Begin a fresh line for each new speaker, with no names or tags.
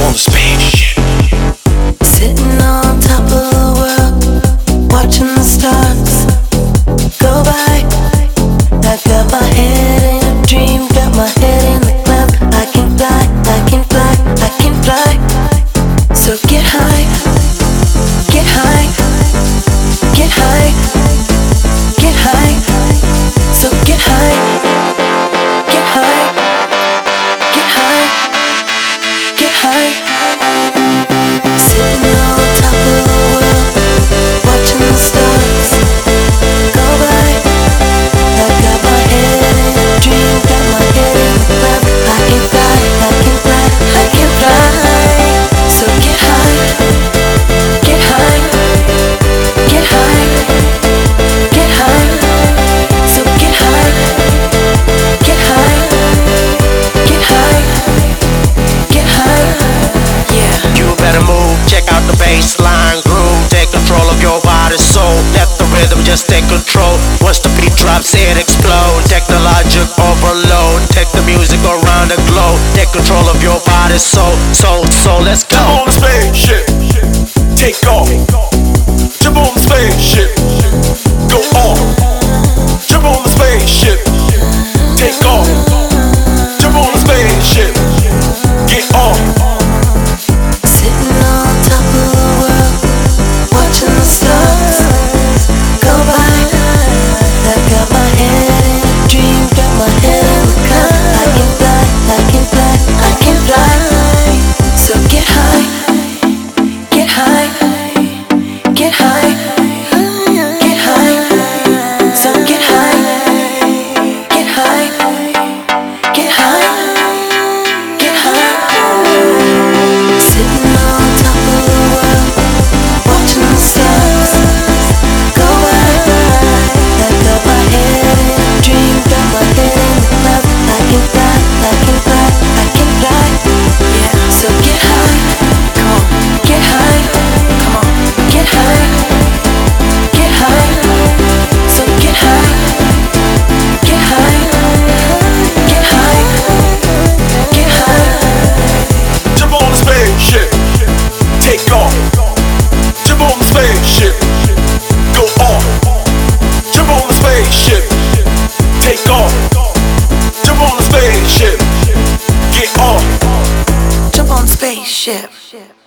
on the spaceship.
Sitting on top of the world, watching the stars go by. I got my head in a dream, got my head in the clouds. I can fly, I can fly, I can fly. So get high, get high, get high, get high. So get high, get high, get high, get high. Sitting on top of the world, watching the stars go by. I got my head in a dream, got my head in the clouds. I can fly, I can fly, I can fly. So get high, get high, get high, get high. So get high, get high, get high, get high. Yeah.
You better move, check out the baseline groove. Take control of your body, soul. Let the rhythm just take control. Once the beat drops, it explodes. Technologic overload. Take the music around the globe. Take control of your body, soul. Let's go.
Jump on the spaceship, take off. Jump on the spaceship, go off. Jump on the spaceship, take off. Jump on the spaceship, get off.
Sitting on top of the world, watching the stars go by. I got my head in a dream, got my head in the clouds. I can fly, I can fly, I can fly. So get high, get high, get high, get high. So get high, get high, get high, get high. Sitting on top of the world, watching the stars go by. I got my head in a dream, got my head in the clouds. I can fly, I can fly, I can fly. Yeah, so get high, come on, get high, come on, get high, get high. So get high, get high, get high, get high.
Jump on the spaceship, take off. Jump on the spaceship, go off. Jump on the spaceship, take off. Jump on the spaceship, get off.
Jump on the spaceship.